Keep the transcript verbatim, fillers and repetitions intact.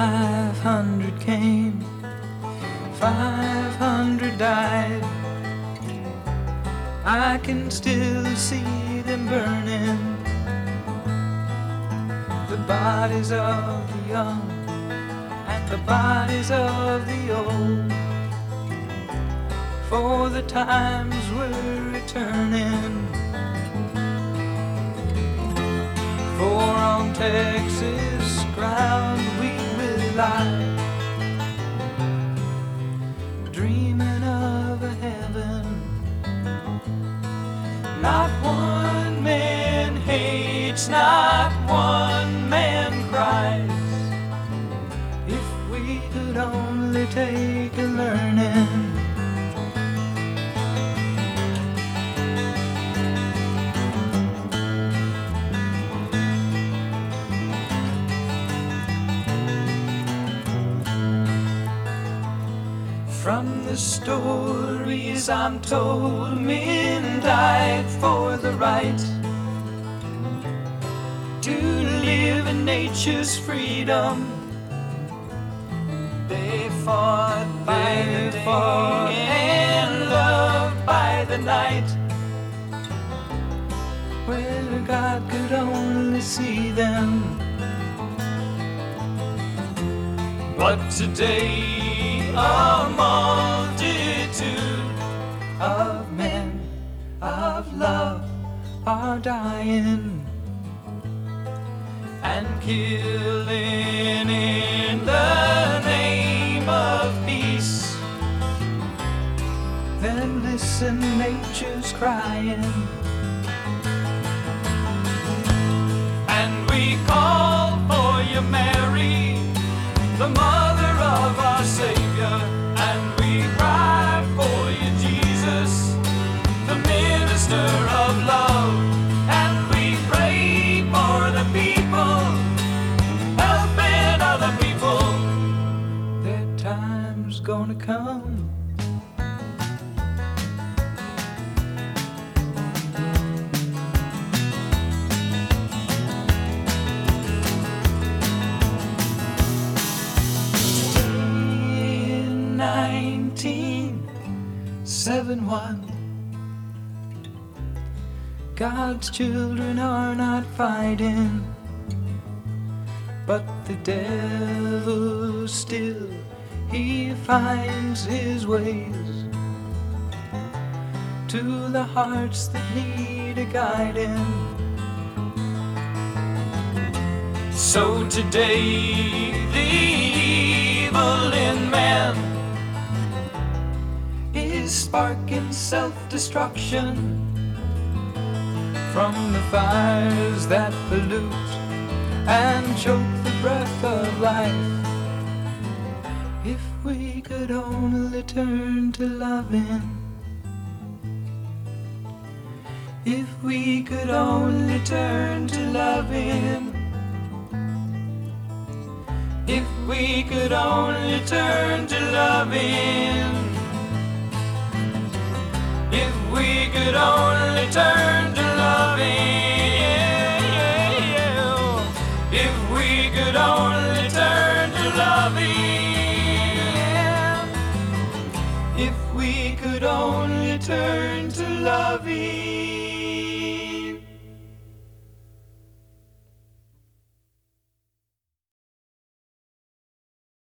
Five hundred came, five hundred died. I can still see them burning, the bodies of the young and the bodies of the old. For the times were returning, for on Texas ground we will lie, dreaming of a heaven. Not one man hates, not one man cries. If we could only take a learning, from the stories I'm told, men died for the right to live in nature's freedom. They fought by they the day fought and loved by the night. Where God could only see them. But today a multitude of men of love are dying and killing in the name of peace. Then listen, nature's crying, and we call for you, Mary, the mother of our Savior, and we cry for you, Jesus, the minister of love, and we pray for the people, helping other people. Their time's gonna come. nineteen seventy-one, God's children are not fighting, but the devil still, he finds his ways to the hearts that need a guiding. So today the evil in man is sparking self-destruction from the fires that pollute and choke the breath of life. If we could only turn to loving, if we could only turn to loving, if we could only turn to loving, if we could only turn to loving, if we could only turn to loving, if we could only turn to loving.